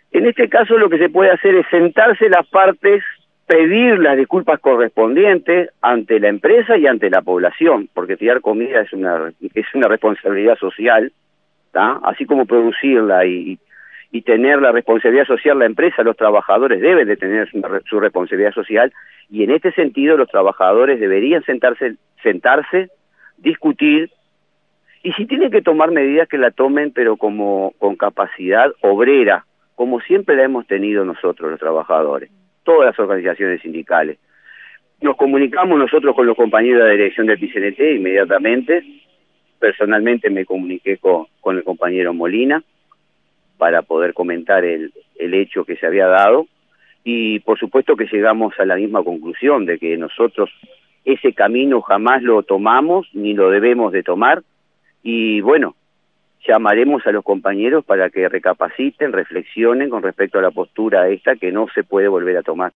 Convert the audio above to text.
En este caso lo que se puede hacer es sentarse las partes, pedir las disculpas correspondientes ante la empresa y ante la población, porque tirar comida es una responsabilidad social, ¿tá? Así como producirla y tener la responsabilidad social la empresa, los trabajadores deben de tener su responsabilidad social, y en este sentido los trabajadores deberían sentarse, discutir, y si tienen que tomar medidas que la tomen, pero con capacidad obrera, como siempre la hemos tenido nosotros los trabajadores, todas las organizaciones sindicales. Nos comunicamos nosotros con los compañeros de la dirección del PCNT inmediatamente. Personalmente me comuniqué con el compañero Molina para poder comentar el hecho que se había dado, y por supuesto que llegamos a la misma conclusión de que nosotros ese camino jamás lo tomamos ni lo debemos de tomar, y bueno, llamaremos a los compañeros para que recapaciten, reflexionen con respecto a la postura esta que no se puede volver a tomar.